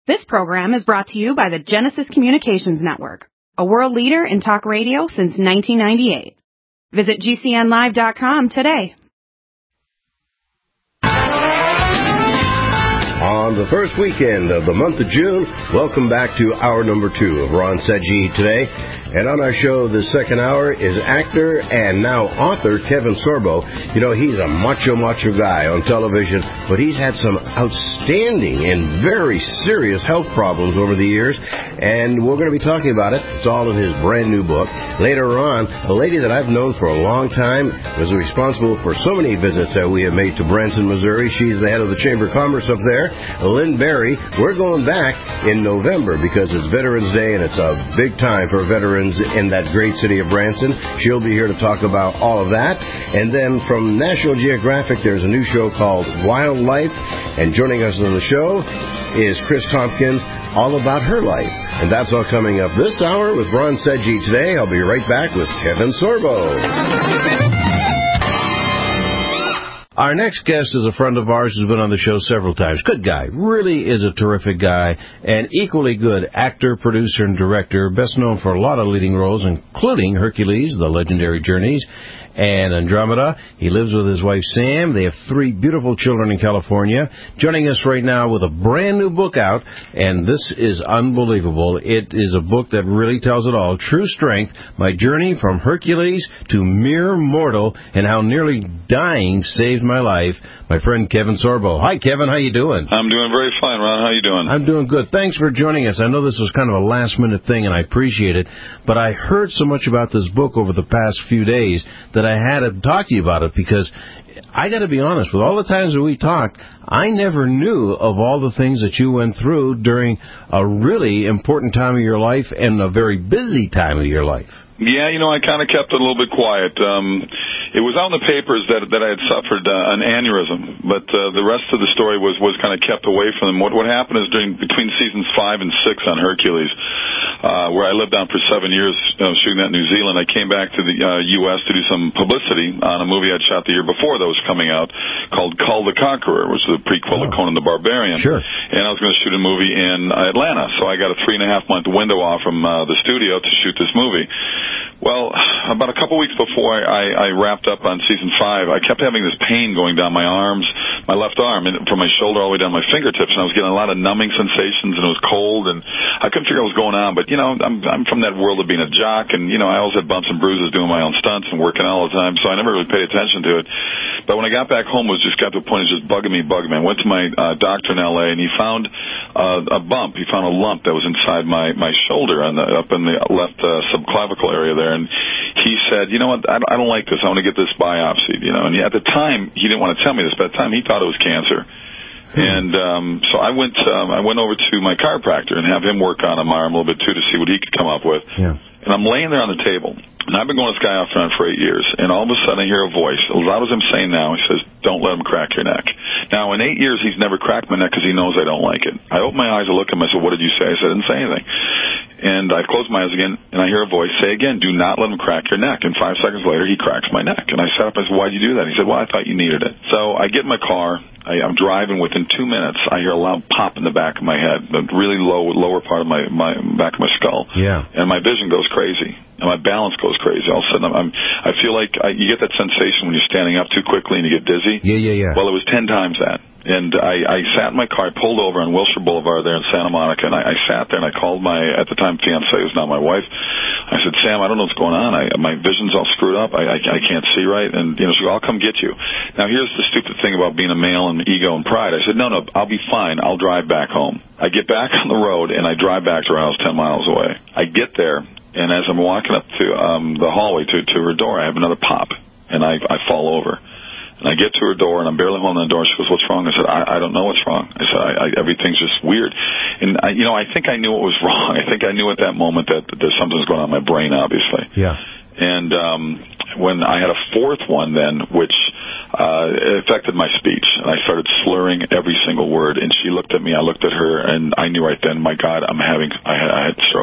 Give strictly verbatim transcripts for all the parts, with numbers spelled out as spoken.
This program is brought to you by the Genesis Communications Network, a world leader in talk radio since nineteen ninety-eight. Visit G C N live dot com today. On the first weekend of the month of June, welcome back to hour number two of Ron Seggi Today. And on our show this second hour is actor and now author Kevin Sorbo. You know, he's a macho, macho guy on television, but he's had some outstanding and very serious health problems over the years, and we're going to be talking about it. It's all in his brand new book. Later on, a lady that I've known for a long time was responsible for so many visits that we have made to Branson, Missouri. She's the head of the Chamber of Commerce up there, Lynn Berry. We're going back in November because it's Veterans Day, and it's a big time for veterans in that great city of Branson. She'll be here to talk about all of that. And then from National Geographic, there's a new show called Wildlife. And joining us on the show is Chris Tompkins, all about her life. And that's all coming up this hour with Ron Seggi Today. I'll be right back with Kevin Sorbo. Our next guest is a friend of ours who's been on the show several times. Good guy. Really is a terrific guy. And equally good actor, producer, and director. Best known for a lot of leading roles, including Hercules, The Legendary Journeys, and Andromeda. He lives with his wife, Sam. They have three beautiful children in California. Joining us right now with a brand new book out, and this is unbelievable. It is a book that really tells it all. True Strength, My Journey from Hercules to Mere Mortal, and How Nearly Dying Saved My Life. My friend Kevin Sorbo. Hi, Kevin. How you doing? I'm doing very fine, Ron. How you doing? I'm doing good. Thanks for joining us. I know this was kind of a last-minute thing, and I appreciate it, but I heard so much about this book over the past few days that I had to talk to you about it, because I got to be honest, with all the times that we talked, I never knew of all the things that you went through during a really important time of your life and a very busy time of your life. Yeah, you know, I kind of kept it a little bit quiet. Um, it was out in the papers that that I had suffered uh, an aneurysm, but uh, the rest of the story was, was kind of kept away from them. What what happened is during between seasons five and six on Hercules, uh, where I lived down for seven years uh, shooting that in New Zealand, I came back to the uh, U S to do some publicity on a movie I'd shot the year before that was coming out called Kull the Conqueror, which is a prequel oh. to Conan the Barbarian. Sure. And I was going to shoot a movie in Atlanta, so I got a three and a half month window off from uh, the studio to shoot this movie. Well, about a couple weeks before I, I wrapped up on season five, I kept having this pain going down my arms, my left arm, and from my shoulder all the way down my fingertips, and I was getting a lot of numbing sensations, and it was cold, and I couldn't figure out what was going on. But, you know, I'm, I'm from that world of being a jock, and, you know, I always had bumps and bruises doing my own stunts and working all the time, so I never really paid attention to it. But when I got back home, it was just got to a point of just bugging me, bugging me. I went to my uh, doctor in L A, and he found uh, a bump. He found a lump that was inside my, my shoulder on the, up in the left uh, subclavicle area there. And he said, you know what, I don't, I don't like this. I want to get this biopsied, you know. And at the time, he didn't want to tell me this, but at the time, he thought it was cancer. And um, so I went um, I went over to my chiropractor and have him work on my arm a little bit, too, to see what he could come up with. Yeah. And I'm laying there on the table, and I've been going to this guy off and on for eight years, and all of a sudden I hear a voice, as loud as I'm saying now, he says, don't let him crack your neck. Now, in eight years, he's never cracked my neck because he knows I don't like it. I open my eyes, I look at him, I said, what did you say? I said, I didn't say anything. And I close my eyes again, and I hear a voice say again, do not let him crack your neck. And five seconds later, he cracks my neck. And I sat up and I said, why'd you do that? He said, well, I thought you needed it. So I get in my car. I, I'm driving. Within two minutes, I hear a loud pop in the back of my head, the really low, lower part of my, my back of my skull. Yeah. And my vision goes crazy. And my balance goes crazy. All of a sudden, I'm, I'm, I feel like I, you get that sensation when you're standing up too quickly and you get dizzy. Yeah, yeah, yeah. Well, it was ten times that. And I, I sat in my car, I pulled over on Wilshire Boulevard there in Santa Monica, and I, I sat there and I called my, at the time, fiancée, who's now my wife. I said, Sam, I don't know what's going on. I, my vision's all screwed up. I, I, I can't see right. And, you know, she goes, I'll come get you. Now, here's the stupid thing about being a male and ego and pride. I said, no, no, I'll be fine. I'll drive back home. I get back on the road, and I drive back to her house ten miles away. I get there, and as I'm walking up to um, the hallway to, to her door, I have another pop, and I, I fall over. And I get to her door, and I'm barely holding the door. She goes, what's wrong? I said, I, I don't know what's wrong. I said, I, I, everything's just weird. And, I, you know, I think I knew what was wrong. I think I knew at that moment that, that there's something going on in my brain, obviously. Yeah. And um, when I had a fourth one then, which uh, it affected my speech, and I started slurring every single word, and she looked at me, I looked at her, and I knew right then, my God, I'm having, I had, I had strokes. Oh,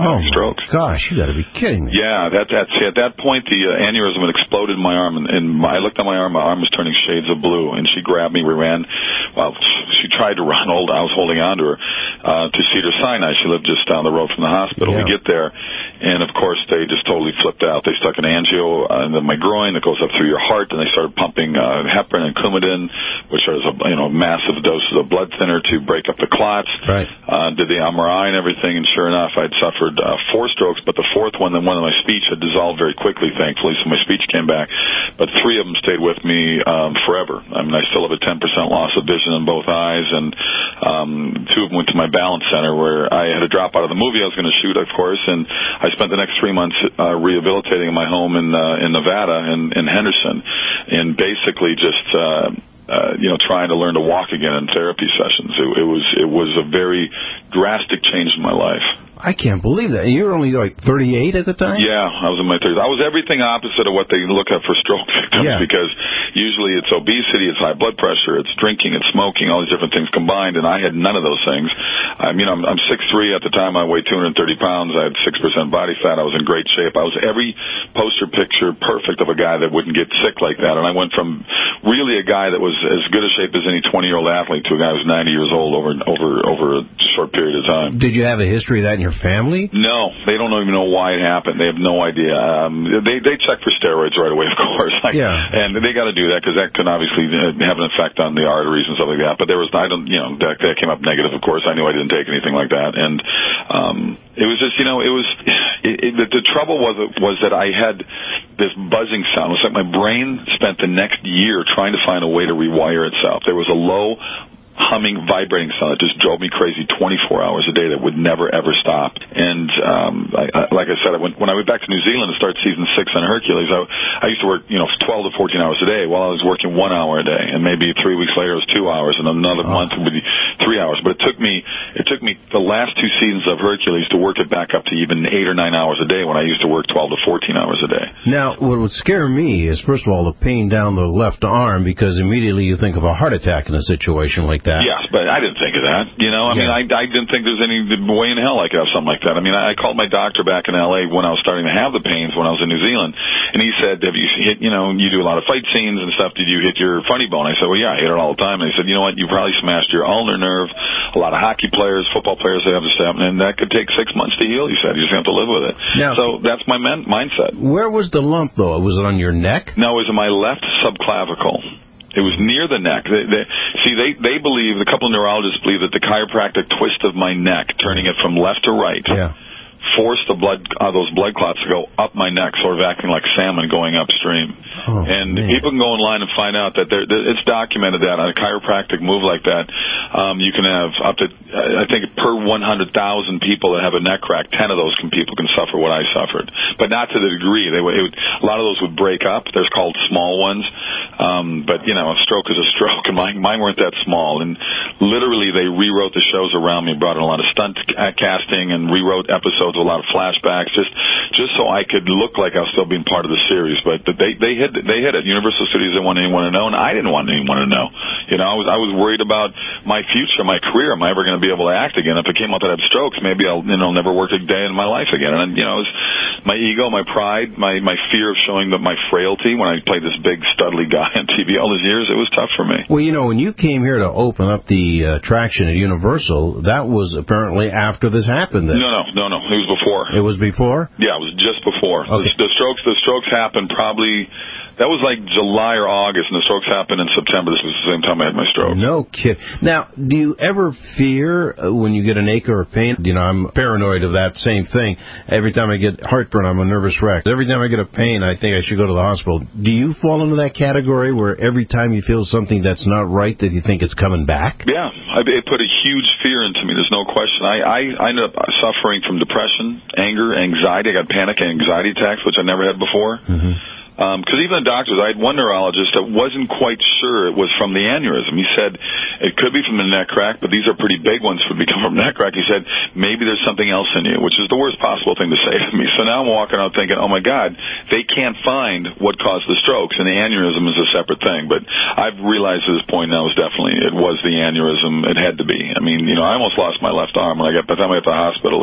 having oh strokes. Gosh, you got to be kidding me. Yeah, that, that's, at that point, the uh, aneurysm had exploded in my arm, and, and my, I looked at my arm, my arm was turning shades of blue, and she grabbed me, we ran. Well, she tried to run, hold, I was holding on to her, uh, to Cedars-Sinai. She lived just down the road from the hospital. Yeah. We get there, and of course, they just totally flipped out. They stuck an angio uh, in my groin that goes up through your heart, and they started pumping uh, heparin and Coumadin, which is a you know massive doses of blood thinner to break up the clots. Right. Uh, did the M R I and everything, and sure enough, I'd suffered uh, four strokes, but the fourth one, then one of my speech had dissolved very quickly, thankfully, so my speech came back. But three of them stayed with me um, forever. I mean, I still have a ten percent loss of vision in both eyes, and um, two of them went to my balance center, where I had to drop out of the movie I was going to shoot, of course, and I spent the next three months uh, rehabilitating in my home in uh, in Nevada, in, in Henderson, and basically just... Uh, Uh, you know, trying to learn to walk again in therapy sessions. It, it was it was a very drastic change in my life. I can't believe that. You were only like thirty-eight at the time? Yeah, I was in my thirties. I was everything opposite of what they look at for stroke victims, yeah. because usually it's obesity, it's high blood pressure, it's drinking, it's smoking, all these different things combined, and I had none of those things. I mean, I'm, I'm six three at the time. I weighed two hundred thirty pounds. I had six percent body fat. I was in great shape. I was every poster picture perfect of a guy that wouldn't get sick like that, and I went from really a guy that was as good a shape as any twenty-year-old athlete to a guy who was ninety years old over over over a short period of time. Did you have a history of that in your family? No, they don't even know why it happened. They have no idea. Um, they they check for steroids right away, of course. Like, yeah. And they got to do that because that can obviously have an effect on the arteries and stuff like that. But there was, I don't, you know, that, that came up negative, of course. I knew I didn't take anything like that. And um, it was just, you know, it was, it, it, the, the trouble was, was that I had this buzzing sound. It was like my brain spent the next year trying to find a way to rewire itself. There was a low humming, vibrating sound that just drove me crazy twenty-four hours a day that would never, ever stop. And um, I, I, like I said, I went, when I went back to New Zealand to start season six on Hercules, I, I used to work, you know, twelve to fourteen hours a day while I was working one hour a day. And maybe three weeks later it was two hours, and another oh. month would be three hours. But it took me, it took me the last two seasons of Hercules to work it back up to even eight or nine hours a day when I used to work twelve to fourteen hours a day. Now, what would scare me is, first of all, the pain down the left arm, because immediately you think of a heart attack in a situation like that. Yes, but I didn't think of that. You know, I yeah. mean, I, I didn't think there's any way in hell I could have something like that. I mean, I, I called my doctor back in L A when I was starting to have the pains when I was in New Zealand, and he said, have you hit, you know, you do a lot of fight scenes and stuff, did you hit your funny bone? I said, well, yeah, I hit it all the time. And he said, you know what, you probably smashed your ulnar nerve. A lot of hockey players, football players, they have this happen, and that could take six months to heal, he said. You just have to live with it. Now, so that's my men- mindset. Where was the lump, though? Was it on your neck? No, it was in my left subclavicle. It was near the neck. They, they, see, they, they believe, a couple of neurologists believe that the chiropractic twist of my neck, turning it from left to right, yeah. forced the blood, uh, those blood clots to go up my neck, sort of acting like salmon going upstream. Oh, and man. people can go online and find out that there, it's documented that on a chiropractic move like that, um, you can have up to, I think, per one hundred thousand people that have a neck crack, ten of those can, people can suffer what I suffered. But not to the degree. They would, it would, a lot of those would break up. They're called small ones. Um, but, you know, a stroke is a stroke, and mine, mine weren't that small. And literally they rewrote the shows around me, brought in a lot of stunt casting and rewrote episodes, a lot of flashbacks, just just so I could look like I was still being part of the series. But they they hit they hit it. Universal Studios didn't want anyone to know, and I didn't want anyone to know. You know, I was I was worried about my future, my career. Am I ever going to be able to act again? If it came out that I have strokes, maybe I'll you know never work a day in my life again. And you know, it was my ego, my pride, my my fear of showing that my frailty when I played this big studly guy on T V all those years. It was tough for me. Well, you know, when you came here to open up the attraction at Universal, that was apparently after this happened. Then. No, no, no, no. It was before. It was before? Yeah, it was just before. Okay. The, the strokes the strokes happened probably, that was like July or August, and the strokes happened in September. This was the same time I had my stroke. No kid. Now, do you ever fear when you get an ache or a pain? You know, I'm paranoid of that same thing. Every time I get heartburn, I'm a nervous wreck. Every time I get a pain, I think I should go to the hospital. Do you fall into that category where every time you feel something that's not right, that you think it's coming back? Yeah, I, it put a huge fear into me. There's no question. I, I, I ended up suffering from depression, anger, anxiety. I got panic and anxiety attacks, which I never had before. Mm-hmm. Because um, even the doctors, I had one neurologist that wasn't quite sure it was from the aneurysm. He said it could be from the neck crack, but these are pretty big ones for become from neck crack. He said maybe there's something else in you, which is the worst possible thing to say to me. So now I'm walking out thinking, oh my God, they can't find what caused the strokes, and the aneurysm is a separate thing. But I've realized at this point now, it was definitely it was the aneurysm. It had to be. I mean, you know, I almost lost my left arm when I got by the time I got to the hospital. They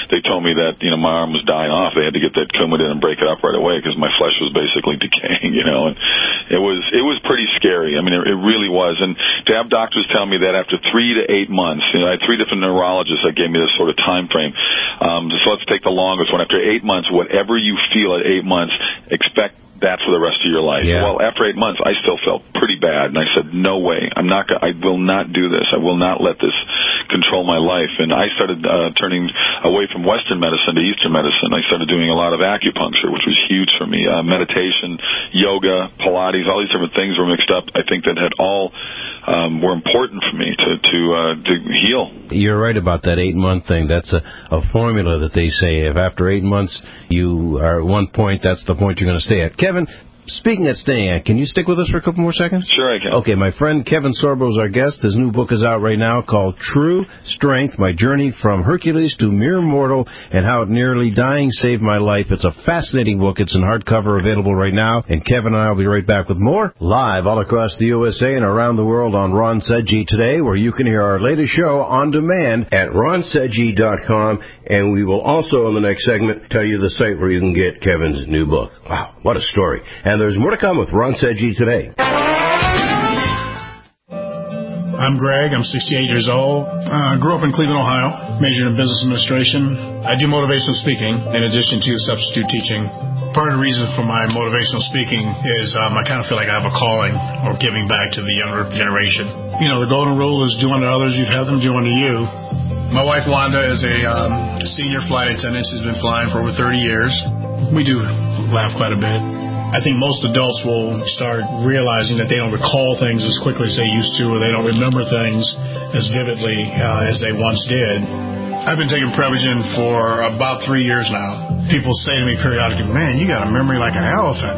they told me that, you know, my arm was dying off. They had to get that Coumadin and break it up right away because my flesh was basically decaying, you know, and it was, it was pretty scary. I mean, it, it really was. And to have doctors tell me that after three to eight months, you know, I had three different neurologists that gave me this sort of time frame. Um, so let's take the longest one. After eight months, whatever you feel at eight months, expect that for the rest of your life. Yeah. Well, after eight months, I still felt pretty bad, and I said, no way. I'm not gonna, I will not do this. I will not let this control my life. And I started uh, turning away from Western medicine to Eastern medicine. I started doing a lot of acupuncture, which was huge for me. Uh, meditation, yoga, Pilates, all these different things were mixed up. I think that had all um, were important for me to to, uh, to heal. You're right about that eight-month thing. That's a, a formula that they say. If after eight months you are at one point, that's the point you're going to stay at. Kevin, speaking of staying at, can you stick with us for a couple more seconds? Sure, I can. Okay, my friend Kevin Sorbo is our guest. His new book is out right now called True Strength, My Journey from Hercules to Mere Mortal and How Nearly Dying Saved My Life. It's a fascinating book. It's in hardcover, available right now. And Kevin and I will be right back with more live all across the U S A and around the world on Ron Sedgey Today, where you can hear our latest show on demand at ron sedgey dot com. And we will also, in the next segment, tell you the site where you can get Kevin's new book. Wow, what a story. And there's more to come with Ron Sedgey Today. I'm Greg. I'm sixty-eight years old. I uh, grew up in Cleveland, Ohio, majored in business administration. I do motivational speaking in addition to substitute teaching. Part of the reason for my motivational speaking is um, I kind of feel like I have a calling or giving back to the younger generation. You know, the golden rule is do unto others, you'd have them do unto you. My wife, Wanda, is a um, senior flight attendant. She's been flying for over thirty years. We do laugh quite a bit. I think most adults will start realizing that they don't recall things as quickly as they used to, or they don't remember things as vividly uh, as they once did. I've been taking Prevagen for about three years now. People say to me periodically, man, you got a memory like an elephant.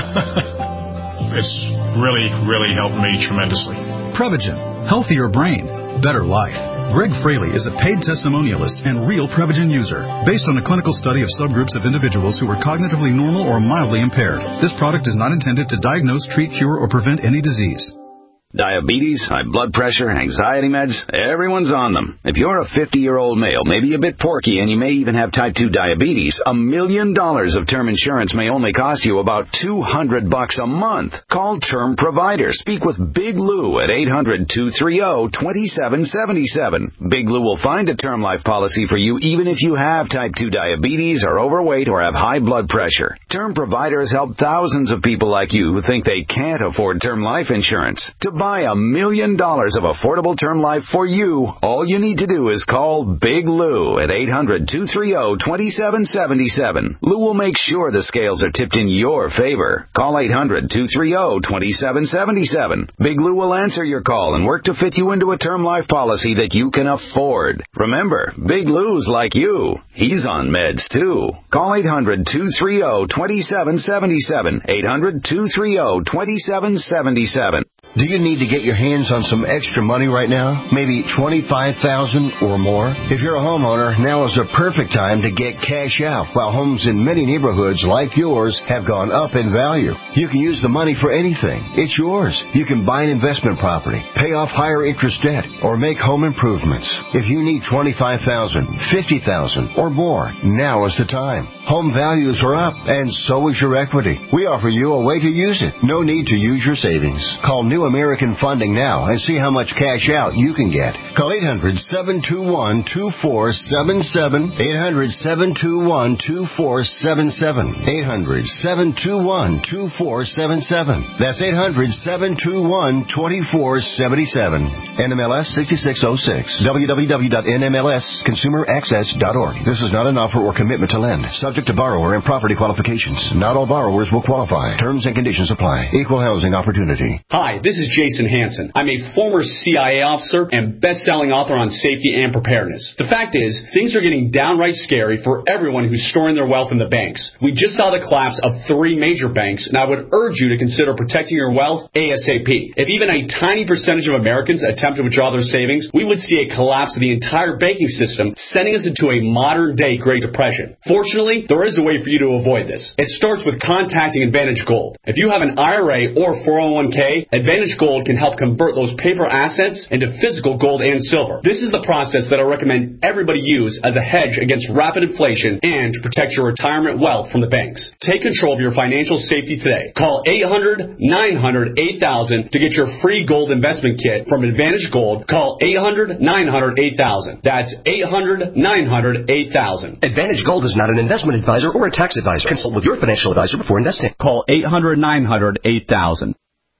It's really, really helped me tremendously. Prevagen, healthier brain, better life. Greg Fraley is a paid testimonialist and real Prevagen user, based on a clinical study of subgroups of individuals who were cognitively normal or mildly impaired. This product is not intended to diagnose, treat, cure, or prevent any disease. Diabetes, high blood pressure, anxiety meds, everyone's on them. If you're a fifty-year-old male, maybe a bit porky, and you may even have type two diabetes, a million dollars of term insurance may only cost you about two hundred bucks a month. Call Term Provider. Speak with Big Lou at eight hundred, two three zero, two seven seven seven. Big Lou will find a term life policy for you even if you have type two diabetes, are overweight, or have high blood pressure. Term Providers help thousands of people like you who think they can't afford term life insurance. To buy a million dollars of affordable term life for you, all you need to do is call Big Lou at eight hundred, two three zero, two seven seven seven. Lou will make sure the scales are tipped in your favor. Call eight hundred, two three zero, two seven seven seven. Big Lou will answer your call and work to fit you into a term life policy that you can afford. Remember, Big Lou's like you. He's on meds too. Call eight hundred, two three zero, two seven seven seven. eight hundred, two three zero, two seven seven seven. Do you need to get your hands on some extra money right now? Maybe twenty-five thousand dollars or more? If you're a homeowner, now is the perfect time to get cash out. While homes in many neighborhoods like yours have gone up in value, you can use the money for anything. It's yours. You can buy an investment property, pay off higher interest debt, or make home improvements. If you need twenty-five thousand dollars, fifty thousand dollars, or more, now is the time. Home values are up, and so is your equity. We offer you a way to use it. No need to use your savings. Call New American Funding now and see how much cash out you can get. Call eight hundred, seven two one, two four seven seven. eight hundred, seven two one, two four seven seven. eight hundred, seven two one, two four seven seven. That's eight hundred, seven two one, two four seven seven. N M L S sixty-six oh six. w w w dot n m l s consumer access dot org. This is not an offer or commitment to lend. Subject to borrower and property qualifications. Not all borrowers will qualify. Terms and conditions apply. Equal housing opportunity. Hi, this is Jason Hansen. I'm a former C I A officer and best-selling author on safety and preparedness. The fact is, things are getting downright scary for everyone who's storing their wealth in the banks. We just saw the collapse of three major banks, and I would urge you to consider protecting your wealth ASAP. If even a tiny percentage of Americans attempt to withdraw their savings, we would see a collapse of the entire banking system, sending us into a modern-day Great Depression. Fortunately, Luckily, there is a way for you to avoid this. It starts with contacting Advantage Gold. If you have an I R A or four oh one k, Advantage Gold can help convert those paper assets into physical gold and silver. This is the process that I recommend everybody use as a hedge against rapid inflation and to protect your retirement wealth from the banks. Take control of your financial safety today. Call eight hundred, nine hundred, eight thousand to get your free gold investment kit from Advantage Gold. Call eight hundred, nine hundred, eight thousand. That's eight hundred, nine hundred, eight thousand. Advantage Gold is not an investment advisor or a tax advisor. Consult with your financial advisor before investing. Call eight hundred, nine hundred, eight thousand.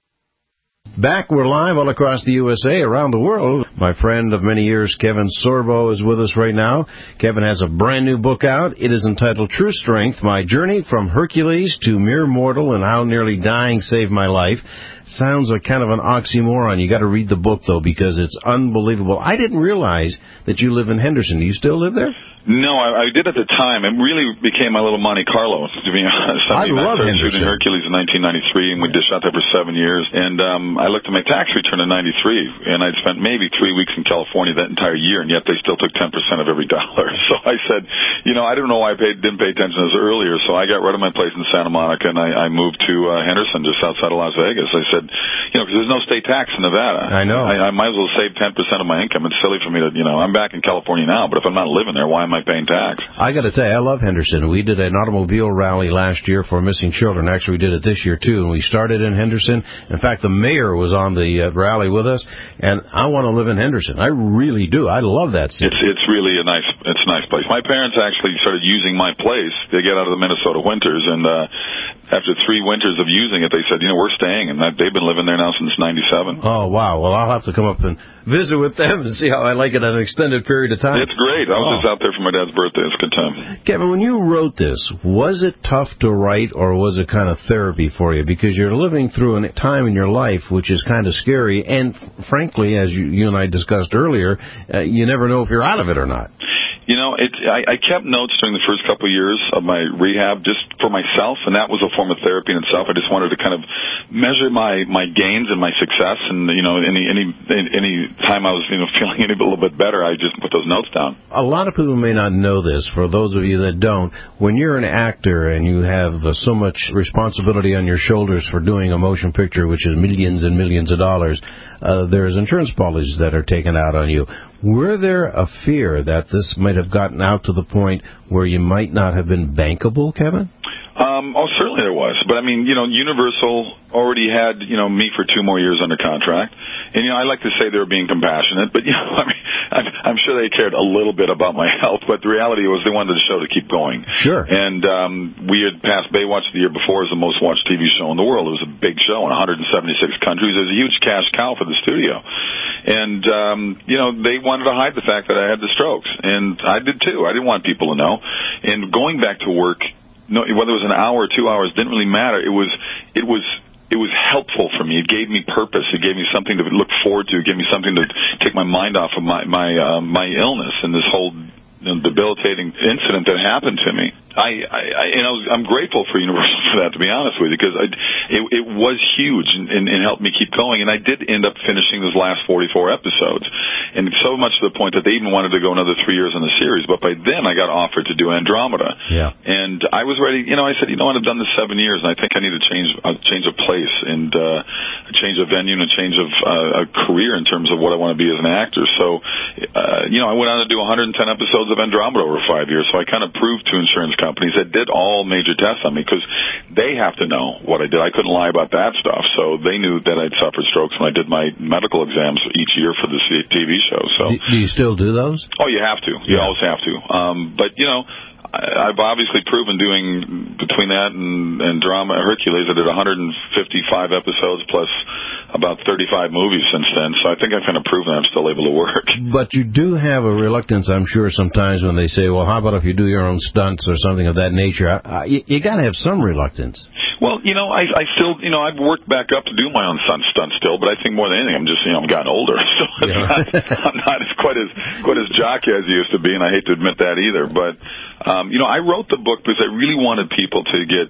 Back, we're live all across the U S A, around the world. My friend of many years, Kevin Sorbo, is with us right now. Kevin has a brand new book out. It is entitled True Strength, My Journey from Hercules to Mere Mortal and How Nearly Dying Saved My Life. Sounds like kind of an oxymoron. You got to read the book, though, because it's unbelievable. I didn't realize that you live in Henderson. Do you still live there? No, I, I did at the time. It really became my little Monte Carlo, to be honest. I, mean, I love I started Henderson. shooting Hercules in nineteen ninety-three, and we dished out there for seven years. And um, I looked at my tax return in ninety-three, and I'd spent maybe three weeks in California that entire year, and yet they still took ten percent of every dollar. So I said, you know, I don't know why I paid, didn't pay attention as earlier. So I got rid of my place in Santa Monica, and I, I moved to uh, Henderson, just outside of Las Vegas. I said, you know, because there's no state tax in Nevada. I know. I, I might as well save ten percent of my income. It's silly for me to, you know, I'm back in California now, but if I'm not living there, why am I paying tax? I got to tell you, I love Henderson. We did an automobile rally last year for missing children. Actually, we did it this year, too, and we started in Henderson. In fact, the mayor was on the uh, rally with us, and I want to live in Henderson. I really do. I love that city. It's it's really a nice it's a nice place. My parents actually started using my place. They get out of the Minnesota winters, and uh, after three winters of using it, they said, you know, we're staying, and that, they've been living there now since ninety-seven. Oh, wow. Well, I'll have to come up and visit with them and see how I like it on an extended period of time. It's great. I was oh. just out there for my dad's birthday. It's a good time. Kevin, when you wrote this, was it tough to write, or was it kind of therapy for you? Because you're living through a time in your life which is kind of scary, and frankly, as you, you and I discussed earlier, uh, you never know if you're out of it or not. You know, it, I, I kept notes during the first couple of years of my rehab just for myself, and that was a form of therapy in itself. I just wanted to kind of measure my, my gains and my success, and, you know, any any any time I was, you know, feeling any little bit better, I just put those notes down. A lot of people may not know this. For those of you that don't, when you're an actor and you have uh, so much responsibility on your shoulders for doing a motion picture, which is millions and millions of dollars, uh, there's insurance policies that are taken out on you. Were there a fear that this might have gotten out to the point where you might not have been bankable, Kevin? Um, oh, certainly there was. But, I mean, you know, Universal already had, you know, me for two more years under contract. And, you know, I like to say they were being compassionate, but, you know, I mean, I'm, I'm sure they cared a little bit about my health, but the reality was they wanted the show to keep going. Sure. And um, we had passed Baywatch the year before as the most watched T V show in the world. It was a big show in one hundred seventy-six countries. It was a huge cash cow for the studio. And, um, you know, they wanted to hide the fact that I had the strokes. And I did, too. I didn't want people to know. And going back to work, no, whether it was an hour or two hours didn't really matter. It was, it was, it was helpful for me. It gave me purpose. It gave me something to look forward to. It gave me something to take my mind off of my my uh, my illness and this whole, you know, debilitating incident that happened to me. I, I, I and I was, I'm grateful for Universal for that, to be honest with you, because I, it, it was huge and, and, and helped me keep going. And I did end up finishing those last forty-four episodes, and so much to the point that they even wanted to go another three years on the series. But by then, I got offered to do Andromeda. Yeah. And I was ready. You know, I said, you know what, I've done this seven years, and I think I need to change a change of place and uh, a change of venue and a change of uh, a career in terms of what I want to be as an actor. So, uh, you know, I went on to do one hundred ten episodes of Andromeda over five years. So I kind of proved to insurance companies that did all major tests on me, because they have to know what I did. I couldn't lie about that stuff. So they knew that I'd suffered strokes when I did my medical exams each year for the T V show. So do, do you still do those? Oh, you have to. You yeah. always have to. Um, but, you know, I've obviously proven doing, between that and, and drama, Hercules, I did one hundred fifty-five episodes plus about thirty-five movies since then, so I think I've kind of proven I'm still able to work. But you do have a reluctance, I'm sure, sometimes when they say, well, how about if you do your own stunts or something of that nature? I, I, you you got to have some reluctance. Well, you know, I, I still, you know, I've worked back up to do my own stunt stunts still, but I think more than anything, I'm just, you know, I'm gotten older, so it's yeah. not, I'm not as quite as quite as jockey as I used to be, and I hate to admit that either. But, um, you know, I wrote the book because I really wanted people to get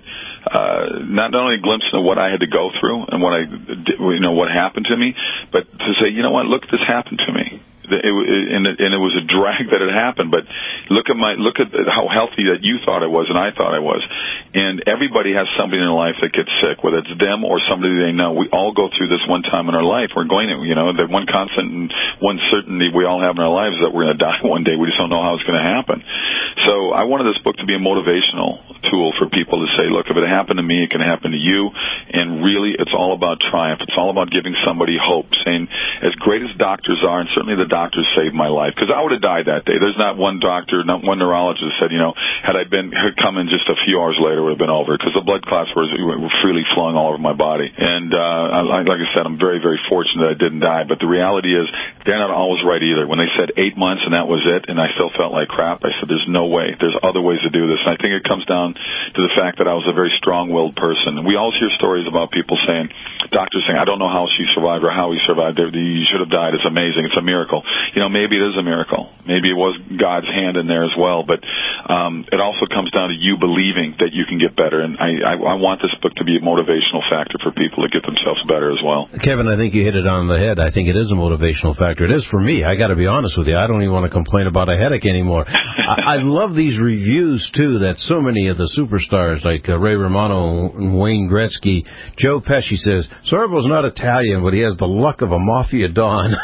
uh, not not only a glimpse of what I had to go through and what I, you know, what happened to me, but to say, you know what, look, this happened to me. It, it, and, it, and it was a drag that it happened. But look at my look at how healthy that you thought I was and I thought I was. And everybody has somebody in their life that gets sick, whether it's them or somebody they know. We all go through this one time in our life. We're going to, you know, the one constant and one certainty we all have in our lives is that we're going to die one day. We just don't know how it's going to happen. So I wanted this book to be a motivational tool for people to say, look, if it happened to me, it can happen to you. And really, it's all about triumph. It's all about giving somebody hope, saying, as great as doctors are, and certainly the doctors saved my life, because I would have died that day. There's not one doctor, not one neurologist that said, you know, had I been had come in just a few hours later, it would have been over, because the blood clots were, were freely flowing all over my body. And uh, like I said, I'm very, very fortunate that I didn't die. But the reality is, they're not always right either. When they said eight months and that was it, and I still felt like crap, I said, there's no way. There's other ways to do this. And I think it comes down to the fact that I was a very strong-willed person. And we always hear stories about people saying, doctors saying, I don't know how she survived or how he survived. You should have died. It's amazing. It's a miracle. You know, maybe it is a miracle. Maybe it was God's hand in there as well. But um, it also comes down to you believing that you can get better. And I, I, I want this book to be a motivational factor for people to get themselves better as well. Kevin, I think you hit it on the head. I think it is a motivational factor. It is for me. I got to be honest with you. I don't even want to complain about a headache anymore. I, I love these reviews, too, that so many of the superstars like uh, Ray Romano and Wayne Gretzky, Joe Pesci says, Sorbo's not Italian, but he has the luck of a mafia don.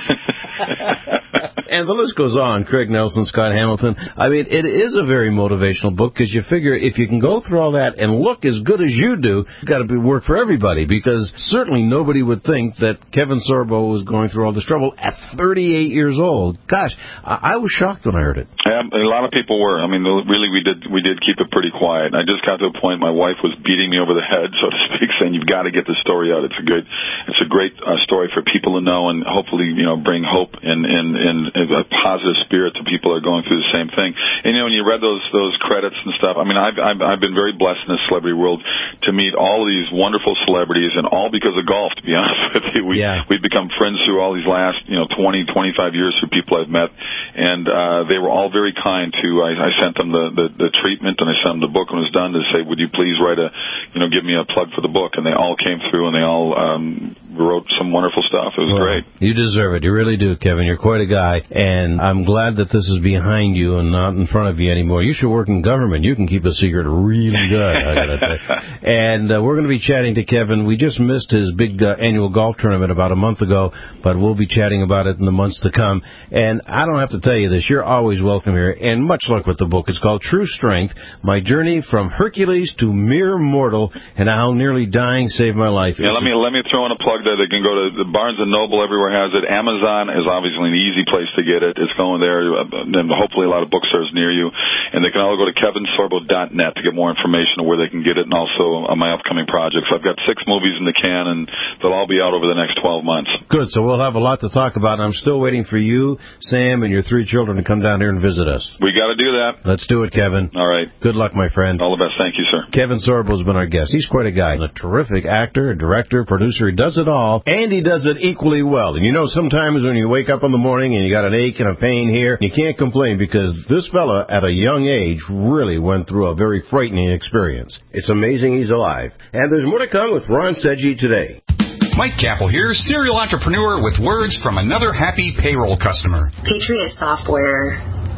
And the list goes on. Craig Nelson, Scott Hamilton. I mean, it is a very motivational book, because you figure if you can go through all that and look as good as you do, it's got to be work for everybody, because certainly nobody would think that Kevin Sorbo was going through all this trouble at thirty-eight years old. Gosh, I, I was shocked when I heard it. Yeah, a lot of people were. I mean, really, we did we did keep it pretty quiet. I just got to a point my wife was beating me over the head, so to speak, saying, you've got to get the story out. It's a good, it's a great uh, story for people to know, and hopefully, you know, bring hope and, and, and a positive spirit to people that are going through the same thing. And, you know, when you read those those credits and stuff, I mean, I've, I've, I've been very blessed in the celebrity world to meet all of these wonderful celebrities, and all because of golf, to be honest with you. We, yeah. We've become friends through all these last, you know, twenty, twenty-five years through people I've met, and uh, they were all very kind to, I, I sent them the, the, the treatment, and I sent them the book when it was done to say, would you please write a, you know, give me a plug for the book, and they all came through, and they all um, wrote some wonderful stuff. It was well, great. You deserve it. You really do, Kevin. You're quite a guy, and I'm glad that this is behind you and not in front of you anymore. You should work in government. You can keep a secret really good, I gotta say. And uh, we're going to be chatting to Kevin. We just missed his big uh, annual golf tournament about a month ago, but we'll be chatting about it in the months to come. And I don't have to tell you this. You're always welcome here, and much luck with the book. It's called True Strength, My Journey from Hercules to Mere Mortal, and How Nearly Dying Saved My Life. Yeah, let me let me throw in a plug there. They can go to the Barnes and Noble. Everywhere has it. Amazon is obviously an easy place to get it. It's going there, and hopefully a lot of bookstores near you. And they can all go to kevin sorbo dot net to get more information on where they can get it, and also on my upcoming projects. I've got six movies in the can, and they'll all be out over the next twelve months. Good, so we'll have a lot to talk about, and I'm still waiting for you, Sam, and your three children to come down here and visit us. We got to do that. Let's do it, Kevin. All right. Good luck, my friend. All the best. Thank you, sir. Kevin Sorbo's been our guest. He's quite a guy. A terrific actor, director, producer. He does it all, and he does it equally well. And you know, sometimes when you wake up in the morning and you got an ache and a pain here, you can't complain, because this fella, at a young age, really went through a very frightening experience. It's amazing he's alive. And there's more to come with Ron Sedgy today. Mike Capel here, serial entrepreneur with words from another happy payroll customer. Patriot Software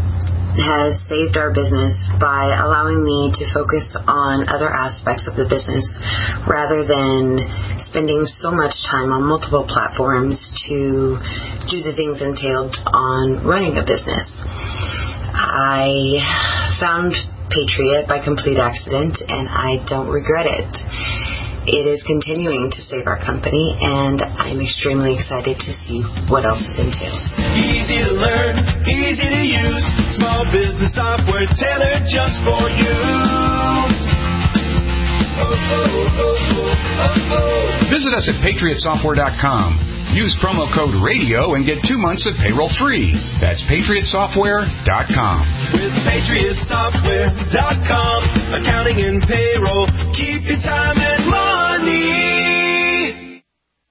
has saved our business by allowing me to focus on other aspects of the business rather than spending so much time on multiple platforms to do the things entailed on running a business. I found Patriot by complete accident, and I don't regret it. It is continuing to save our company, and I'm extremely excited to see what else it entails. Easy to learn, easy to use, small business software tailored just for you. Oh, oh, oh, oh, oh. Visit us at patriot software dot com. Use promo code RADIO and get two months of payroll free. That's patriot software dot com. With patriot software dot com, accounting and payroll, keep your time and money.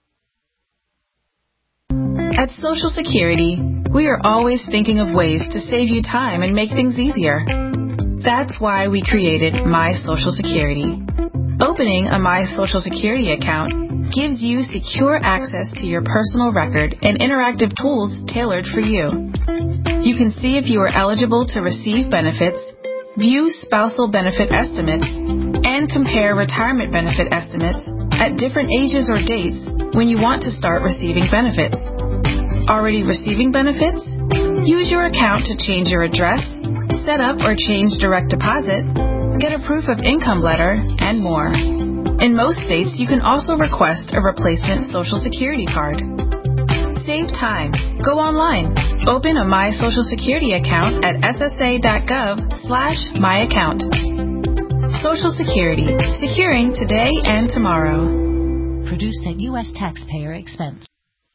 At Social Security, we are always thinking of ways to save you time and make things easier. That's why we created My Social Security. Opening a My Social Security account gives you secure access to your personal record and interactive tools tailored for you. You can see if you are eligible to receive benefits, view spousal benefit estimates, and compare retirement benefit estimates at different ages or dates when you want to start receiving benefits. Already receiving benefits? Use your account to change your address, set up or change direct deposit, get a proof of income letter, and more. In most states, you can also request a replacement Social Security card. Save time. Go online. Open a My Social Security account at S S A dot gov slash my account. Social Security. Securing today and tomorrow. Produced at U S taxpayer expense.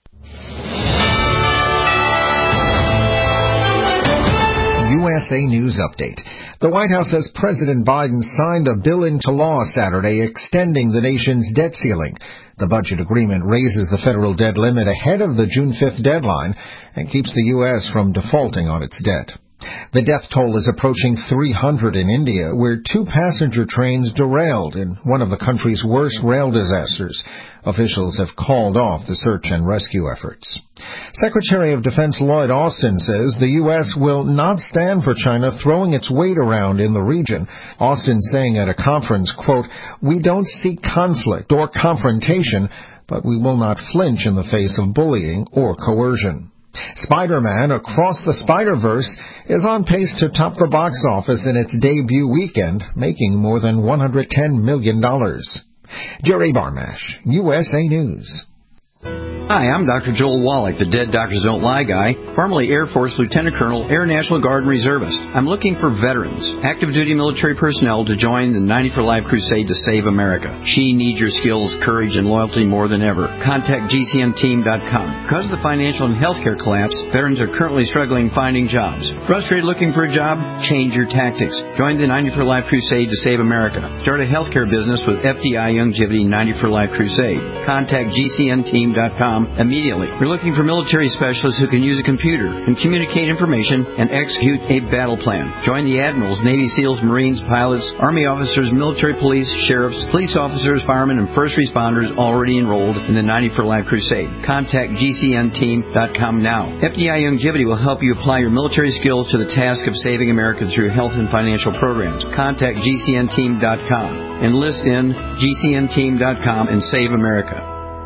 U S A News Update. The White House says President Biden signed a bill into law Saturday extending the nation's debt ceiling. The budget agreement raises the federal debt limit ahead of the June fifth deadline and keeps the U S from defaulting on its debt. The death toll is approaching three hundred in India, where two passenger trains derailed in one of the country's worst rail disasters. Officials have called off the search and rescue efforts. Secretary of Defense Lloyd Austin says the U S will not stand for China throwing its weight around in the region. Austin saying at a conference, quote, "We don't seek conflict or confrontation, but we will not flinch in the face of bullying or coercion." Spider-Man Across the Spider-Verse is on pace to top the box office in its debut weekend, making more than one hundred ten million dollars. Jerry Barmash, U S A News. Hi, I'm Doctor Joel Wallach, the Dead Doctors Don't Lie guy, formerly Air Force Lieutenant Colonel, Air National Guard and Reservist. I'm looking for veterans, active duty military personnel to join the ninety for Life crusade to save America. She needs your skills, courage, and loyalty more than ever. Contact G C N team dot com. Because of the financial and healthcare collapse, veterans are currently struggling finding jobs. Frustrated looking for a job? Change your tactics. Join the ninety for Life crusade to save America. Start a healthcare business with F D I Youngevity ninety for Life crusade. Contact G C N team dot com immediately. We're looking for military specialists who can use a computer and communicate information and execute a battle plan. Join the admirals, Navy SEALs, Marines, pilots, Army officers, military police, sheriffs, police officers, firemen, and first responders already enrolled in the ninety for Life crusade. Contact G C N team dot com now. F D I Youngevity will help you apply your military skills to the task of saving America through health and financial programs. Contact G C N team dot com. Enlist in G C N team dot com and save America.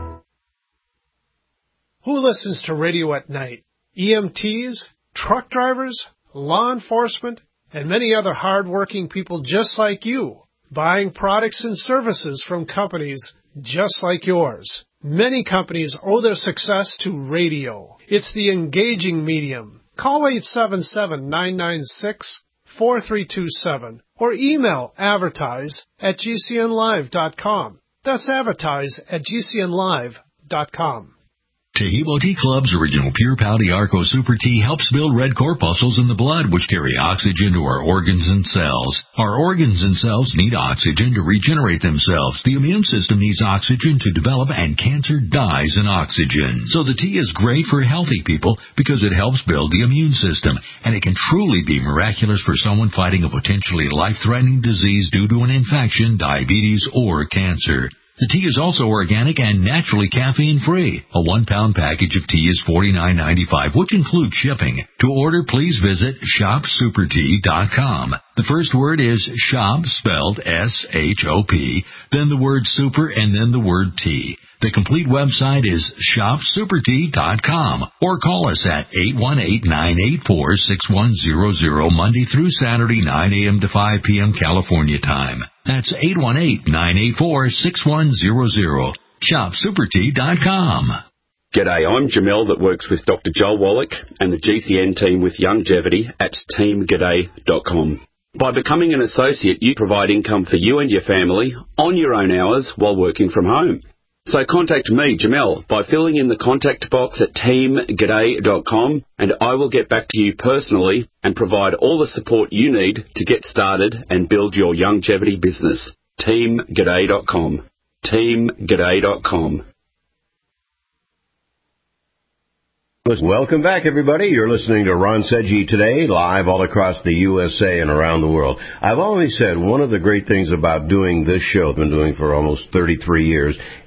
Who listens to radio at night? E M Ts, truck drivers, law enforcement, and many other hard-working people just like you, buying products and services from companies just like yours. Many companies owe their success to radio. It's the engaging medium. Call eight seven seven, nine nine six, four three two seven or email advertise at G C N live dot com. That's advertise at G C N live dot com. Taheebo Tea Club's original Pure Pouty Arco Super Tea helps build red corpuscles in the blood, which carry oxygen to our organs and cells. Our organs and cells need oxygen to regenerate themselves. The immune system needs oxygen to develop, and cancer dies in oxygen. So the tea is great for healthy people because it helps build the immune system, and it can truly be miraculous for someone fighting a potentially life-threatening disease due to an infection, diabetes, or cancer. The tea is also organic and naturally caffeine-free. A one-pound package of tea is forty-nine ninety-five, which includes shipping. To order, please visit shop super tea dot com. The first word is shop, spelled S H O P, then the word super, and then the word tea. The complete website is shop super tea dot com, or call us at eight one eight, nine eight four, six one zero zero Monday through Saturday, nine a.m. to five p.m. California time. That's eight one eight, nine eight four, six one zero zero. shop super tea dot com. G'day, I'm Jamel that works with Doctor Joel Wallach and the G C N team with Youngevity at team g'day dot com. By becoming an associate, you provide income for you and your family on your own hours while working from home. So contact me, Jamel, by filling in the contact box at team g'day dot com, and I will get back to you personally and provide all the support you need to get started and build your Youngevity business. team g'day dot com. team g'day dot com. Welcome back, everybody. You're listening to Ron Seggi Today, live all across the U S A and around the world. I've always said one of the great things about doing this show, I've been doing for almost thirty-three years,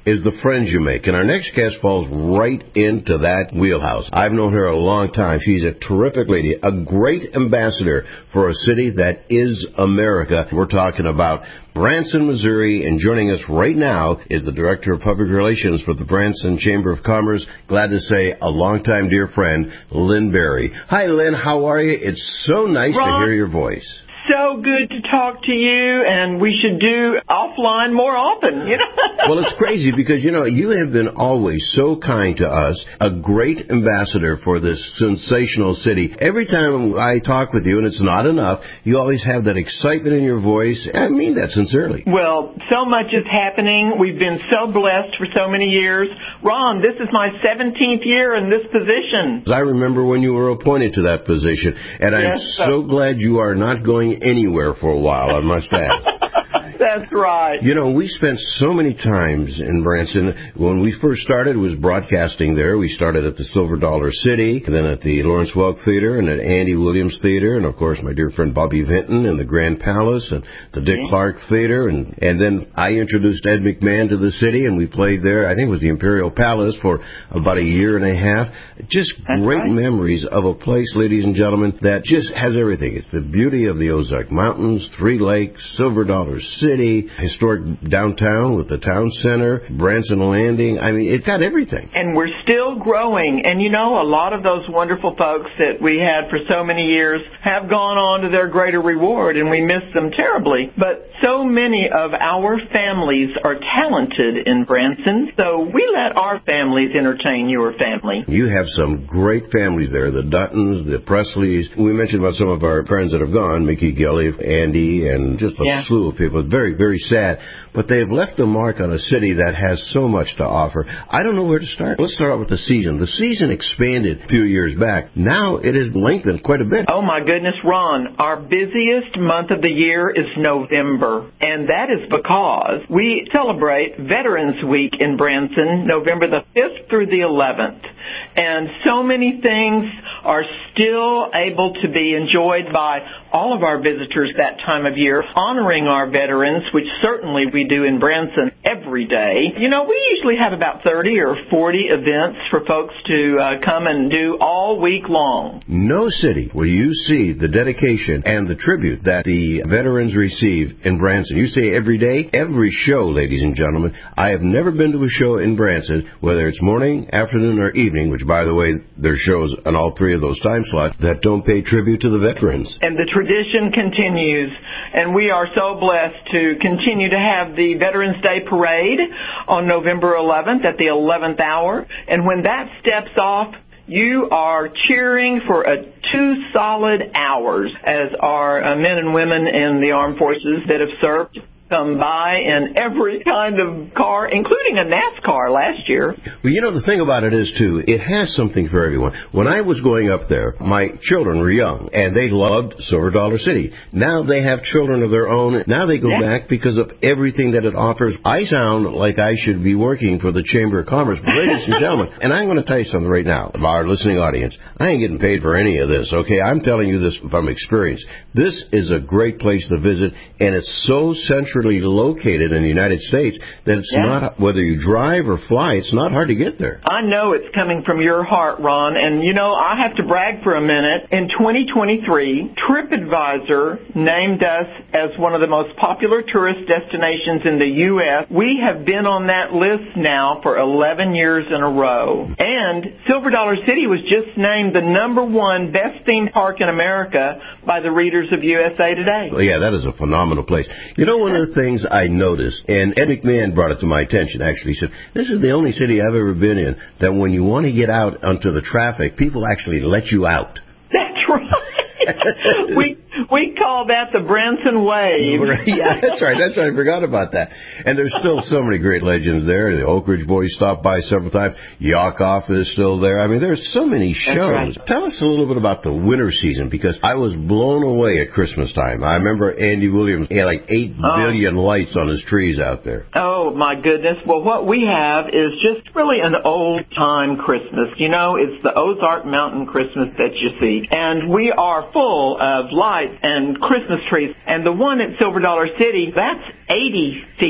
is the friends you make. And our next guest falls right into that wheelhouse. I've known her a long time. She's a terrific lady, a great ambassador for a city that is America. We're talking about Branson, Missouri, and joining us right now is the Director of Public Relations for the Branson Chamber of Commerce. Glad to say a longtime dear friend, Lynn Berry. Hi, Lynn. How are you? It's so nice Ron, to hear your voice. So good to talk to you, and we should do offline more often, you know. Well, it's crazy because, you know, you have been always so kind to us, a great ambassador for this sensational city. Every time I talk with you, and it's not enough, you always have that excitement in your voice. I mean that sincerely. Well, so much is happening. We've been so blessed for so many years. Ron, this is my seventeenth year in this position. I remember when you were appointed to that position, and I'm yes, so glad you are not going anywhere for a while, I must add. That's right. You know, we spent so many times in Branson. When we first started, it was broadcasting there. We started at the Silver Dollar City, and then at the Lawrence Welk Theater, and at Andy Williams Theater, and, of course, my dear friend Bobby Vinton, and the Grand Palace, and the Dick okay. Clark Theater. And, and then I introduced Ed McMahon to the city, and we played there. I think it was the Imperial Palace for about a year and a half. Just That's great right. memories of a place, ladies and gentlemen, that just has everything. It's the beauty of the Ozark Mountains, Three Lakes, Silver Dollar City, historic downtown with the town center, Branson Landing. I mean, it got everything. And we're still growing. And, you know, a lot of those wonderful folks that we had for so many years have gone on to their greater reward, and we miss them terribly. But so many of our families are talented in Branson, so we let our families entertain your family. You have some great families there, the Duttons, the Presleys. We mentioned about some of our friends that have gone, Mickey Gelly, Andy, and just a yeah. slew of people. It's very, very sad. But they've left a mark on a city that has so much to offer. I don't know where to start. Let's start out with the season. The season expanded a few years back. Now it has lengthened quite a bit. Oh, my goodness, Ron. Our busiest month of the year is November. And that is because we celebrate Veterans Week in Branson, November the fifth through the eleventh. And so many things are still able to be enjoyed by all of our visitors that time of year, honoring our veterans, which certainly we do in Branson every day. You know, we usually have about thirty or forty events for folks to uh, come and do all week long. No city will you see the dedication and the tribute that the veterans receive in Branson. You say every day, every show, ladies and gentlemen. I have never been to a show in Branson, whether it's morning, afternoon, or evening, which, by the way, there's shows on all three of those time slots that don't pay tribute to the veterans. And the tradition continues, and we are so blessed to continue to have the Veterans Day Parade on November eleventh at the eleventh hour. And when that steps off, you are cheering for a two solid hours as our uh, men and women in the armed forces that have served come by in every kind of car, including a NASCAR last year. Well, you know, the thing about it is, too, it has something for everyone. When I was going up there, my children were young, and they loved Silver Dollar City. Now they have children of their own. Now they go yeah. back because of everything that it offers. I sound like I should be working for the Chamber of Commerce, but ladies and gentlemen, and I'm going to tell you something right now, our listening audience, I ain't getting paid for any of this, okay? I'm telling you this from experience. This is a great place to visit, and it's so central located in the United States that it's yeah. not, whether you drive or fly, it's not hard to get there. I know it's coming from your heart, Ron, and you know, I have to brag for a minute. In twenty twenty-three, TripAdvisor named us as one of the most popular tourist destinations in the U S We have been on that list now for eleven years in a row. And Silver Dollar City was just named the number one best theme park in America by the readers of U S A Today. Well, yeah, that is a phenomenal place. You know, one of the things I noticed, and Ed McMahon brought it to my attention, actually. He said, this is the only city I've ever been in that when you want to get out onto the traffic, people actually let you out. That's right. we we call that the Branson Wave. Yeah, that's right. That's right. I forgot about that. And there's still so many great legends there. The Oak Ridge Boys stopped by several times. Yakov is still there. I mean, there's so many shows. Right. Tell us a little bit about the winter season, because I was blown away at Christmas time. I remember Andy Williams had like eight oh. billion lights on his trees out there. Oh, my goodness. Well, what we have is just really an old-time Christmas. You know, it's the Ozark Mountain Christmas that you see. And we are full of lights and Christmas trees. And the one at Silver Dollar City, that's eighty feet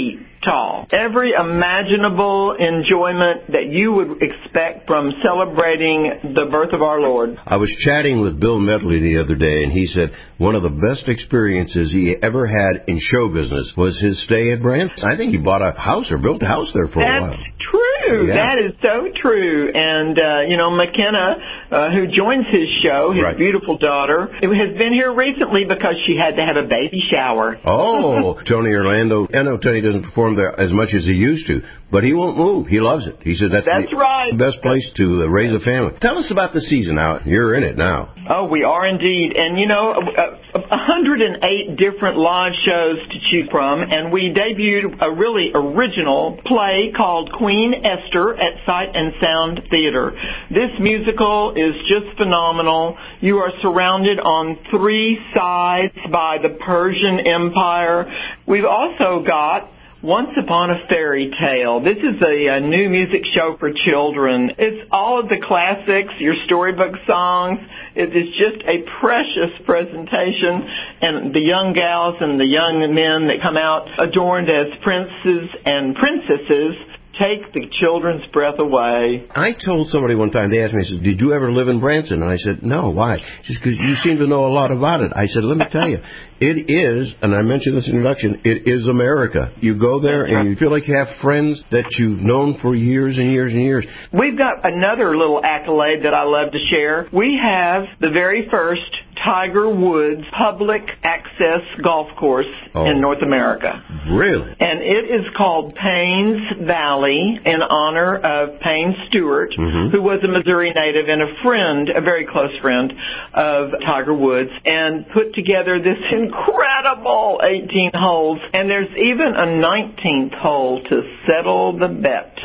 tall. Every imaginable enjoyment that you would expect from celebrating the birth of our Lord. I was chatting with Bill Medley the other day, and he said one of the best experiences he ever had in show business was his stay at Branson. I think he bought a house or built a house there for That's a while. True. Yeah. That is so true. And, uh, you know, McKenna, uh, who joins his show, his Right. beautiful daughter, has been here recently because she had to have a baby shower. Oh, Tony Orlando. I know Tony doesn't perform there as much as he used to, but he won't move. He loves it. He said that's, That's the right. best place to uh, raise a family. Tell us about the season now. You're in it now. Oh, we are indeed. And, you know, uh, one hundred eight different live shows to choose from, and we debuted a really original play called Queen Esther at Sight and Sound Theater. This musical is just phenomenal. You are surrounded on three sides by the Persian Empire. We've also got Once Upon a Fairy Tale. This is a, a new music show for children. It's all of the classics, your storybook songs. It is just a precious presentation, and the young gals and the young men that come out adorned as princes and princesses take the children's breath away. I told somebody one time, they asked me, I said, did you ever live in Branson? And I said, no, why? She said, because you seem to know a lot about it. I said, let me tell you, it is, and I mentioned this in introduction, it is America. You go there and you feel like you have friends that you've known for years and years and years. We've got another little accolade that I love to share. We have the very first Tiger Woods public access golf course oh. in North America. Really? And it is called Paynes Valley in honor of Payne Stewart, mm-hmm. who was a Missouri native and a friend, a very close friend of Tiger Woods, and put together this incredible eighteen holes. And there's even a nineteenth hole to settle the bet.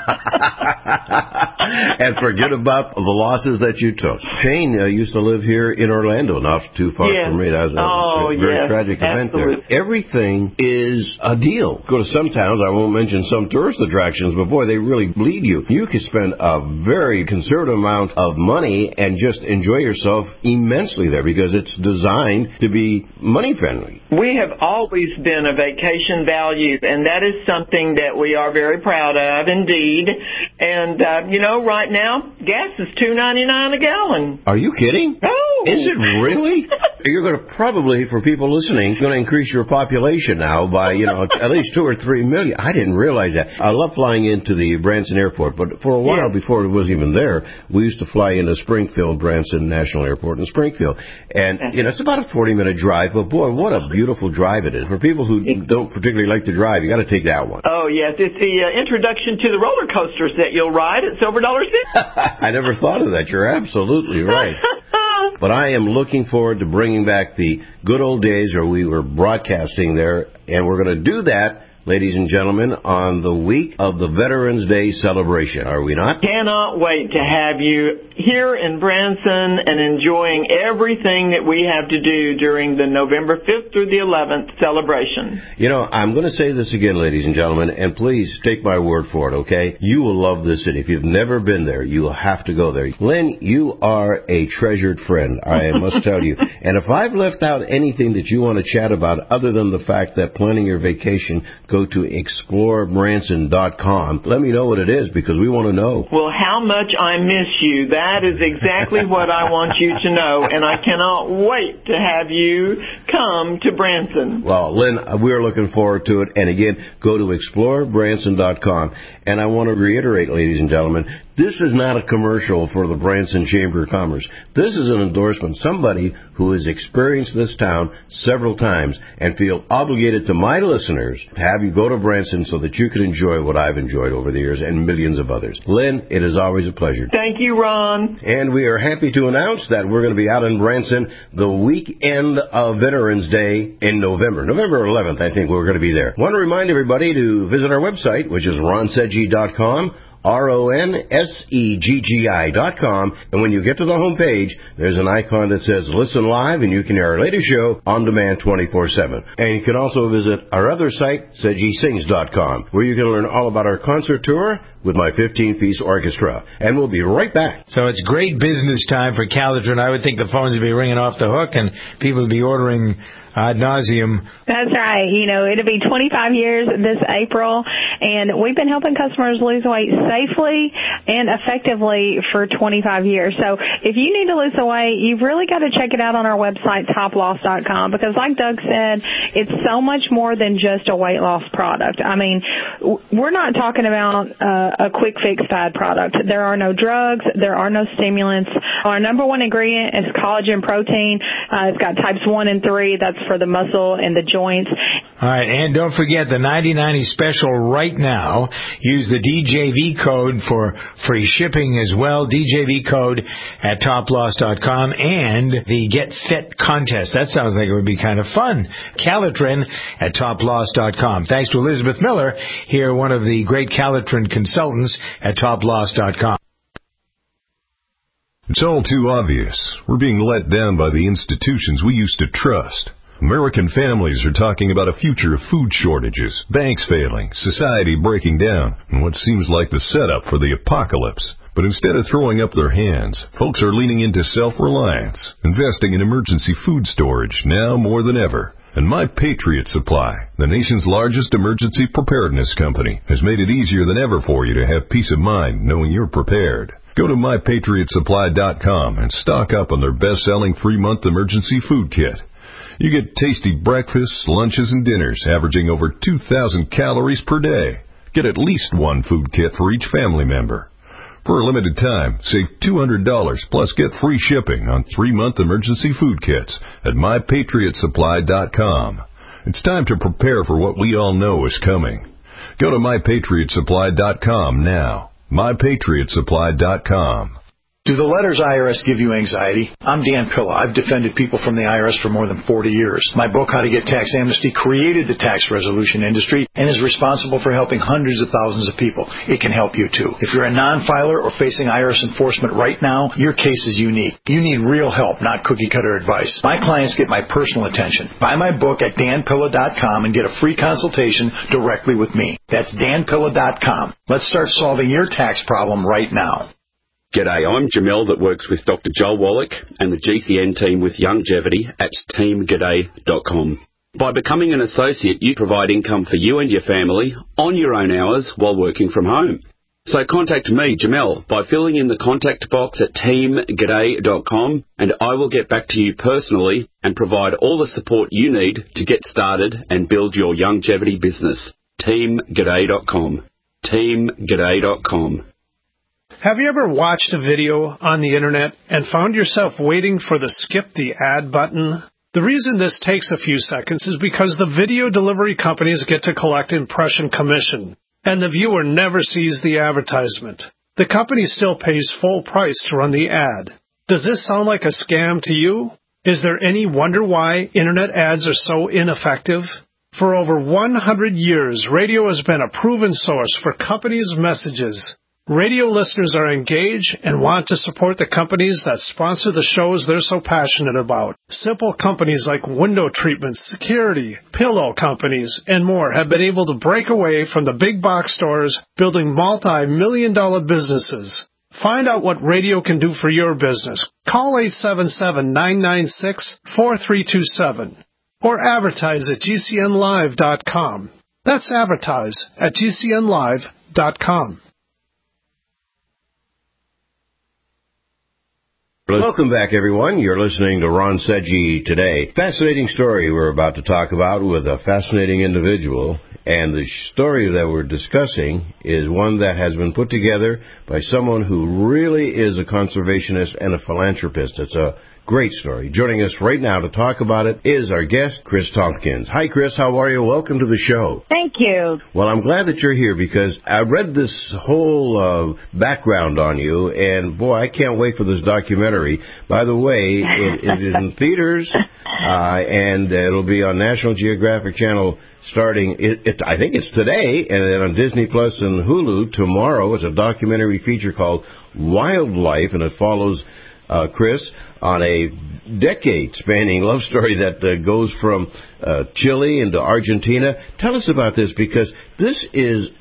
And forget about the losses that you took. Payne uh, used to live here in Orlando, not too far yes. from me. That was a oh, very yes. tragic event Absolutely. there. Everything is a deal. Go to some towns, I won't mention some tourist attractions, but boy, they really bleed you. You can spend a very conservative amount of money and just enjoy yourself immensely there because it's designed to be money friendly. We have always been a vacation value, and that is something that we are very proud of, indeed. And, uh, you know, right now, gas is two ninety-nine a gallon. Are you kidding? Oh. Is it really? You're going to probably, for people listening, going to increase your population now by, you know, at least two or three million. I didn't realize that. I love flying into the Branson Airport, but for a while yeah. before it was even there, we used to fly into Springfield, Branson National Airport in Springfield. And, you know, it's about a forty-minute drive, but boy, what a beautiful drive it is. For people who don't particularly like to drive, you got to take that one. Oh, yes. It's the uh, introduction to the roller coasters that you'll ride at Silver Dollar City. I never thought of that. You're absolutely right. But I am looking forward to bringing back the good old days where we were broadcasting there, and we're going to do that, ladies and gentlemen, on the week of the Veterans Day celebration, are we not? Cannot wait to have you here in Branson and enjoying everything that we have to do during the November fifth through the eleventh celebration. You know, I'm going to say this again, ladies and gentlemen, and please take my word for it, okay? You will love this city. If you've never been there, you will have to go there. Lynn, you are a treasured friend, I must tell you. And if I've left out anything that you want to chat about other than the fact that planning your vacation, go to explore branson dot com. Let me know what it is, because we want to know. Well, how much I miss you. That is exactly what I want you to know, and I cannot wait to have you come to Branson. Well, Lynn, we're looking forward to it. And again, go to explore branson dot com. And I want to reiterate, ladies and gentlemen, this is not a commercial for the Branson Chamber of Commerce. This is an endorsement, somebody who has experienced this town several times and feel obligated to my listeners to have you go to Branson so that you can enjoy what I've enjoyed over the years and millions of others. Lynn, it is always a pleasure. Thank you, Ron. And we are happy to announce that we're going to be out in Branson the weekend of Veterans Day in November. November eleventh, I think we're going to be there. I want to remind everybody to visit our website, which is ron seggi dot com. R O N S E G G I dot com. And when you get to the home page, there's an icon that says Listen Live, and you can hear our latest show on demand twenty-four seven. And you can also visit our other site, seggi sings dot com, where you can learn all about our concert tour, with my fifteen-piece orchestra. And we'll be right back. So it's great business time for Calitrin. I would think the phones would be ringing off the hook and people would be ordering ad nauseum. That's right. You know, it'll be twenty-five years this April, and we've been helping customers lose weight safely and effectively for twenty-five years. So if you need to lose the weight, you've really got to check it out on our website, top loss dot com, because like Doug said, it's so much more than just a weight loss product. I mean, we're not talking about uh, a quick fix fad product. There are no drugs. There are no stimulants. Our number one ingredient is collagen protein. Uh, it's got types one and three. That's for the muscle and the joints. All right, and don't forget the ninety ninety special right now. Use the D J V code for free shipping as well. D J V code at top loss dot com, and the Get Fit contest. That sounds like it would be kind of fun. Calitrin at top loss dot com. Thanks to Elizabeth Miller, here one of the great Calitrin consultants at top loss dot com. It's all too obvious. We're being let down by the institutions we used to trust. American families are talking about a future of food shortages, banks failing, society breaking down, and what seems like the setup for the apocalypse. But instead of throwing up their hands, folks are leaning into self-reliance, investing in emergency food storage now more than ever. And My Patriot Supply, the nation's largest emergency preparedness company, has made it easier than ever for you to have peace of mind knowing you're prepared. Go to my patriot supply dot com and stock up on their best-selling three-month emergency food kit. You get tasty breakfasts, lunches, and dinners averaging over two thousand calories per day. Get at least one food kit for each family member. For a limited time, save two hundred dollars plus get free shipping on three-month emergency food kits at my patriot supply dot com. It's time to prepare for what we all know is coming. Go to my patriot supply dot com now. my patriot supply dot com. Do the letters I R S give you anxiety? I'm Dan Pilla. I've defended people from the I R S for more than forty years. My book, How to Get Tax Amnesty, created the tax resolution industry and is responsible for helping hundreds of thousands of people. It can help you, too. If you're a non-filer or facing I R S enforcement right now, your case is unique. You need real help, not cookie-cutter advice. My clients get my personal attention. Buy my book at dan pilla dot com and get a free consultation directly with me. That's dan pilla dot com. Let's start solving your tax problem right now. G'day, I'm Jamel that works with Doctor Joel Wallach and the G C N team with Longevity at team g'day dot com. By becoming an associate, you provide income for you and your family on your own hours while working from home. So contact me, Jamel, by filling in the contact box at team g'day dot com, and I will get back to you personally and provide all the support you need to get started and build your longevity business. team g'day dot com. team g'day dot com. Have you ever watched a video on the internet and found yourself waiting for the skip the ad button? The reason this takes a few seconds is because the video delivery companies get to collect impression commission, and the viewer never sees the advertisement. The company still pays full price to run the ad. Does this sound like a scam to you? Is there any wonder why internet ads are so ineffective? For over one hundred years, radio has been a proven source for companies' messages. Radio listeners are engaged and want to support the companies that sponsor the shows they're so passionate about. Simple companies like window treatment, security, pillow companies, and more have been able to break away from the big box stores, building multi-million dollar businesses. Find out what radio can do for your business. Call eight seven seven, nine nine six, four three two seven or advertise at G C N live dot com. That's advertise at G C N live dot com. Welcome back, everyone. You're listening to Ron Seggi Today. Fascinating story we're about to talk about with a fascinating individual. And the story that we're discussing is one that has been put together by someone who really is a conservationist and a philanthropist. It's a great story. Joining us right now to talk about it is our guest, Chris Tompkins. Hi, Chris. How are you? Welcome to the show. Thank you. Well, I'm glad that you're here because I read this whole uh, background on you, and, boy, I can't wait for this documentary. By the way, it, it is in theaters, uh, and it'll be on National Geographic Channel starting, it, it, I think it's today, and then on Disney Plus and Hulu tomorrow. It's a documentary feature called Wildlife, and it follows Uh, Chris, on a decade-spanning love story that uh, goes from uh, Chile into Argentina. Tell us about this, because this is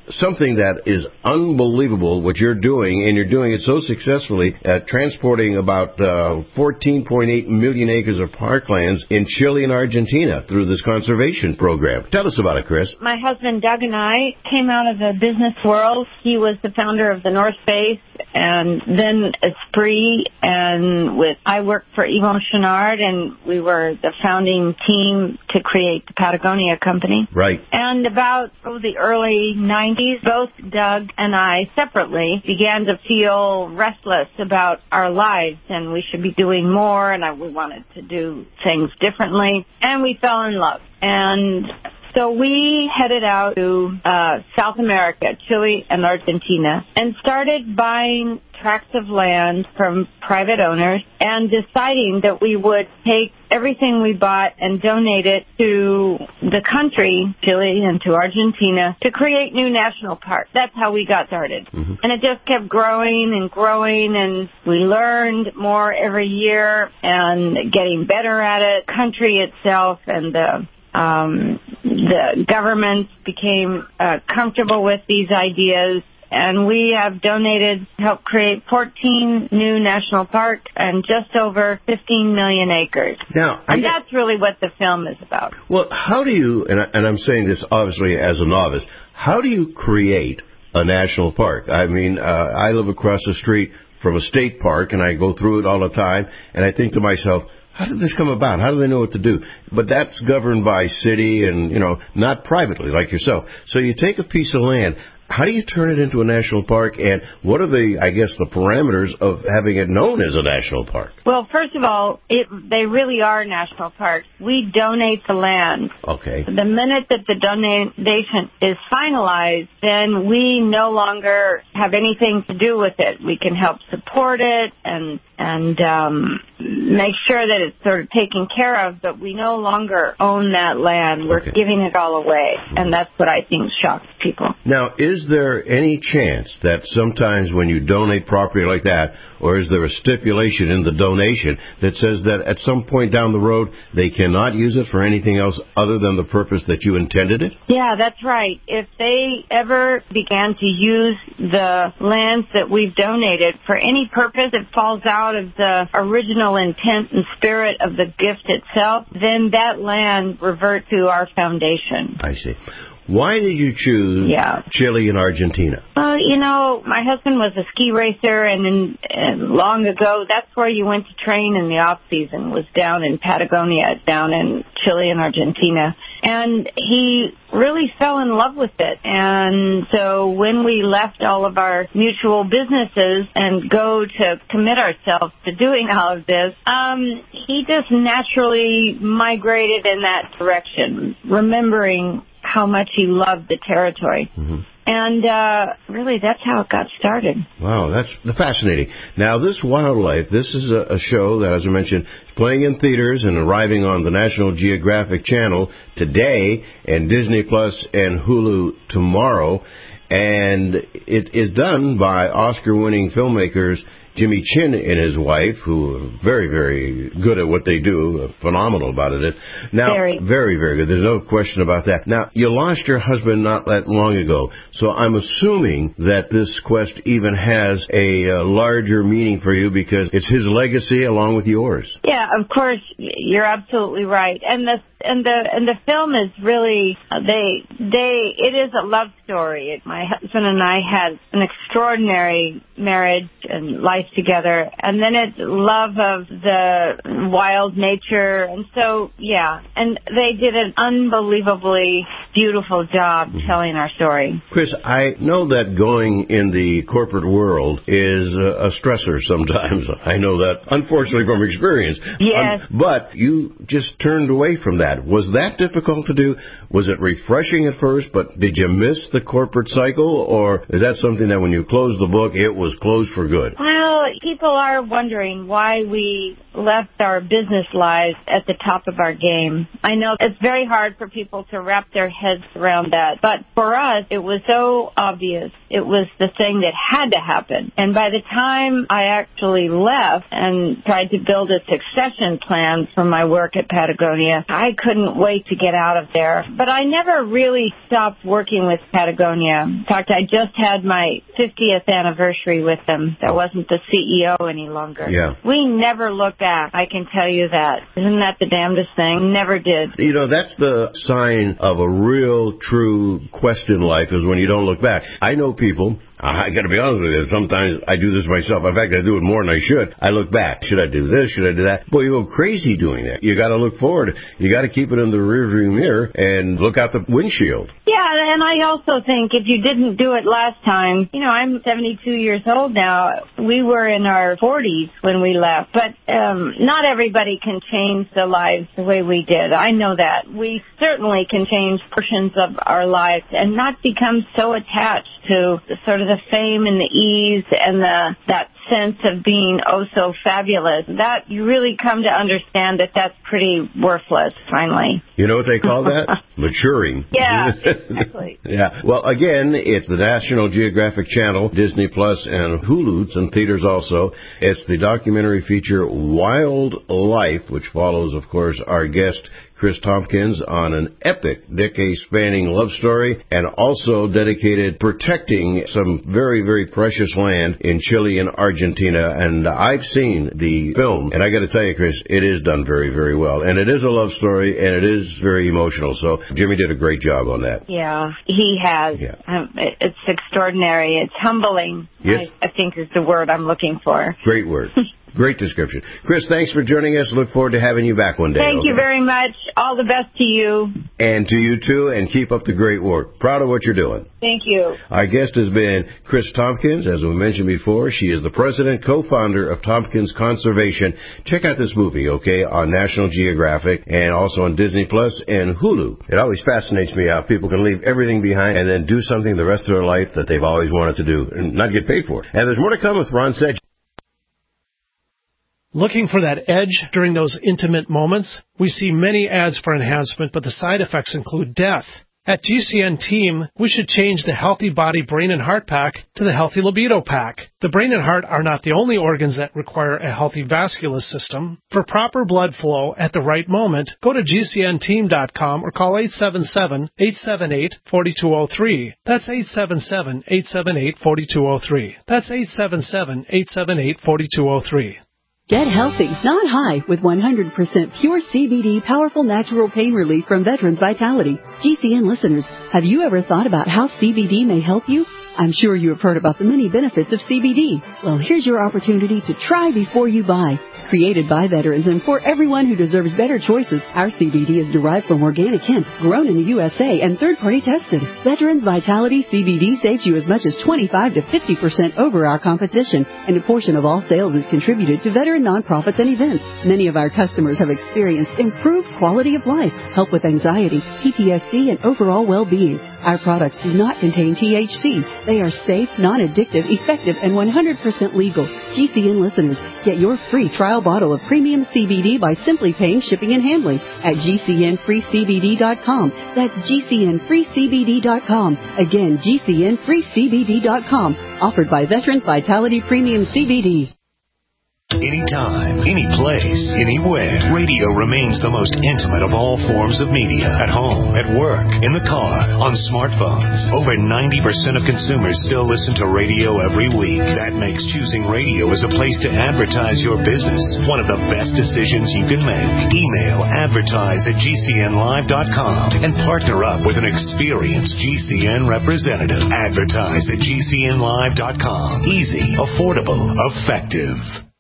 something that is unbelievable what you're doing, and you're doing it so successfully at transporting about uh, fourteen point eight million acres of parklands in Chile and Argentina through this conservation program. Tell us about it, Chris. My husband Doug and I came out of the business world. He was the founder of the North Face and then Esprit, and with I worked for Yvon Chouinard, and we were the founding team to create the Patagonia company. Right. And about oh, the early nineties, both Doug and I separately began to feel restless about our lives, and we should be doing more, and I, we wanted to do things differently, and we fell in love. And so we headed out to uh, South America, Chile and Argentina, and started buying tracts of land from private owners and deciding that we would take everything we bought and donate it to the country, Chile and to Argentina, to create new national parks. That's how we got started. Mm-hmm. And it just kept growing and growing, and we learned more every year and getting better at it. Country itself and the Um, the government became uh, comfortable with these ideas, and we have donated, helped create fourteen new national parks and just over fifteen million acres. Now, I and get, that's really what the film is about. Well, how do you, and, I, and I'm saying this obviously as a novice, how do you create a national park? I mean, uh, I live across the street from a state park, and I go through it all the time, and I think to myself, how did this come about? How do they know what to do? But that's governed by city and, you know, not privately like yourself. So you take a piece of land. How do you turn it into a national park, and what are the, I guess, the parameters of having it known as a national park? Well, first of all, it, they really are national parks. We donate the land. Okay. The minute that the donation is finalized, then we no longer have anything to do with it. We can help support it and and um, make sure that it's sort of taken care of, but we no longer own that land. We're okay. giving it all away, and that's what I think shocks people. Now, is there any chance that sometimes when you donate property like that, or is there a stipulation in the donation that says that at some point down the road they cannot use it for anything else other than the purpose that you intended it? Yeah, that's right. If they ever began to use the lands that we've donated for any purpose that falls out of the original intent and spirit of the gift itself, then that land reverts to our foundation. I see. Why did you choose yeah. Chile and Argentina? Well, you know, my husband was a ski racer, and, in, and long ago, that's where you went to train in the off-season, was down in Patagonia, down in Chile and Argentina. And he really fell in love with it. And so when we left all of our mutual businesses and go to commit ourselves to doing all of this, um, he just naturally migrated in that direction, remembering how much he loved the territory. Mm-hmm. And uh, really, that's how it got started. Wow, that's fascinating. Now, this wildlife, this is a, a show that, as I mentioned, is playing in theaters and arriving on the National Geographic Channel today and Disney Plus and Hulu tomorrow. And it is done by Oscar-winning filmmakers Jimmy Chin and his wife, who are very, very good at what they do, phenomenal about it. Now, very. very, very good. There's no question about that. Now, you lost your husband not that long ago, so I'm assuming that this quest even has a uh, larger meaning for you because it's his legacy along with yours. Yeah, of course, you're absolutely right. And the and the and the film is really uh, they they it is a love story. My husband and I had an extraordinary marriage and life together, and then it's love of the wild nature, and so yeah, and they did an unbelievably beautiful job mm-hmm. telling our story. Chris, I know that going in the corporate world is a, a stressor sometimes. I know that, unfortunately, from experience. Yes. Um, but you just turned away from that. Was that difficult to do? Was it refreshing at first, but did you miss the corporate cycle, or is that something that when you closed the book, it was closed for good? Well, people are wondering why we left our business lives at the top of our game. I know it's very hard for people to wrap their heads around that, but for us, it was so obvious. It was the thing that had to happen. And by the time I actually left and tried to build a succession plan for my work at Patagonia, I couldn't wait to get out of there. But I never really stopped working with Patagonia. In fact, I just had my fiftieth anniversary with them. I wasn't the C E O any longer. Yeah. We never look back, I can tell you that. Isn't that the damnedest thing? Never did. You know, that's the sign of a real, true quest in life, is when you don't look back. I know people, I got to be honest with you, sometimes I do this myself. In fact, I do it more than I should. I look back. Should I do this? Should I do that? Boy, you go crazy doing that. You got to look forward. You got to keep it in the rearview mirror and look out the windshield. Yeah, and I also think if you didn't do it last time, you know, I'm seventy-two years old now. We were in our forties when we left, but um, not everybody can change their lives the way we did. I know that. We certainly can change portions of our lives and not become so attached to the, sort of the fame and the ease and the that sense of being oh so fabulous. That you really come to understand that that's pretty worthless, finally. You know what they call that? Maturing. Yeah, exactly. Yeah. Well, again, it's the National Geographic Channel, Disney Plus, and Hulu, and theaters also. It's the documentary feature Wild Life, which follows, of course, our guest Chris Tompkins on an epic decade-spanning love story, and also dedicated protecting some very, very precious land in Chile and Argentina. And I've seen the film, and I got to tell you, Chris, it is done very, very well. And it is a love story, and it is very emotional. So Jimmy did a great job on that. Yeah, he has. Yeah. Um, it's extraordinary. It's humbling, yes. I, I think is the word I'm looking for. Great word. Great description. Chris, thanks for joining us. Look forward to having you back one day. Thank okay? you very much. All the best to you. And to you, too, and keep up the great work. Proud of what you're doing. Thank you. Our guest has been Chris Tompkins. As we mentioned before, she is the president, co-founder of Tompkins Conservation. Check out this movie, okay, on National Geographic and also on Disney Plus and Hulu. It always fascinates me how people can leave everything behind and then do something the rest of their life that they've always wanted to do and not get paid for it. And there's more to come with Ron Sedgwick. Looking for that edge during those intimate moments? We see many ads for enhancement, but the side effects include death. At G C N Team, we should change the Healthy Body, Brain, and Heart Pack to the Healthy Libido Pack. The brain and heart are not the only organs that require a healthy vascular system. For proper blood flow at the right moment, go to G C N team dot com or call eight seven seven, eight seven eight, four two zero three. That's eight seven seven, eight seven eight, four two zero three. That's eight seven seven, eight seven eight, four two zero three. Get healthy, not high, with one hundred percent pure C B D powerful natural pain relief from Veterans Vitality. G C N listeners, have you ever thought about how C B D may help you? I'm sure you have heard about the many benefits of C B D. Well, here's your opportunity to try before you buy. Created by veterans and for everyone who deserves better choices, our C B D is derived from organic hemp, grown in the U S A and third-party tested. Veterans Vitality C B D saves you as much as twenty-five to fifty percent over our competition, and a portion of all sales is contributed to veteran nonprofits and events. Many of our customers have experienced improved quality of life, help with anxiety, P T S D, and overall well-being. Our products do not contain T H C. They are safe, non-addictive, effective, and one hundred percent legal. G C N listeners, get your free trial bottle of premium C B D by simply paying shipping and handling at G C N free C B D dot com. That's G C N free C B D dot com. Again, G C N free C B D dot com. Offered by Veterans Vitality Premium C B D. Anytime, any place, anywhere, radio remains the most intimate of all forms of media. At home, at work, in the car, on smartphones. Over ninety percent of consumers still listen to radio every week. That makes choosing radio as a place to advertise your business one of the best decisions you can make. Email advertise at G C N live dot com and partner up with an experienced G C N representative. Advertise at G C N live dot com. Easy, affordable, effective.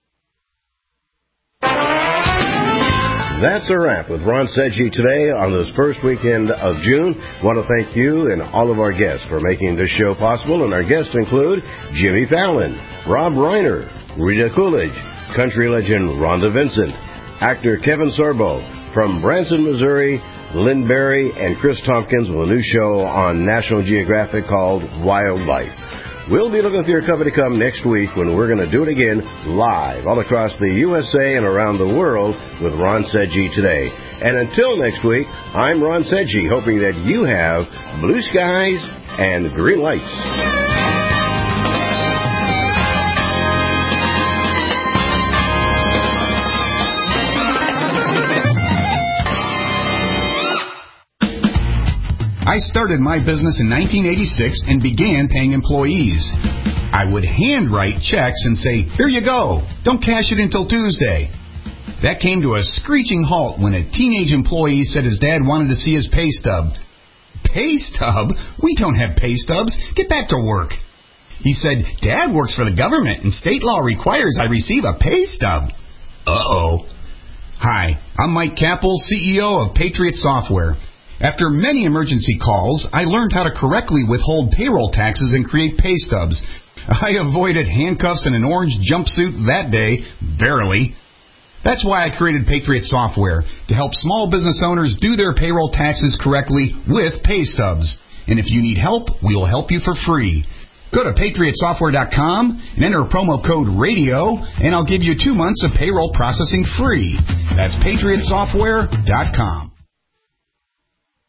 That's a wrap with Ron Sedgwick today on this first weekend of June. I want to thank you and all of our guests for making this show possible, and our guests include Jimmy Fallon, Rob Reiner, Rita Coolidge, country legend Rhonda Vincent, actor Kevin Sorbo, from Branson, Missouri, Lynn Berry, and Chris Tompkins with a new show on National Geographic called Wild Life. We'll be looking for your company to come next week when we're going to do it again live all across the U S A and around the world with Ron Sedgwick today. And until next week, I'm Ron Sedgwick, hoping that you have blue skies and green lights. I started my business in nineteen eighty-six and began paying employees. I would handwrite checks and say, here you go, don't cash it until Tuesday. That came to a screeching halt when a teenage employee said his dad wanted to see his pay stub. Pay stub? We don't have pay stubs. Get back to work. He said, Dad works for the government and state law requires I receive a pay stub. Uh-oh. Hi, I'm Mike Capel, C E O of Patriot Software. After many emergency calls, I learned how to correctly withhold payroll taxes and create pay stubs. I avoided handcuffs and an orange jumpsuit that day, barely. That's why I created Patriot Software, to help small business owners do their payroll taxes correctly with pay stubs. And if you need help, we'll help you for free. Go to patriot software dot com and enter promo code RADIO, and I'll give you two months of payroll processing free. That's patriot software dot com.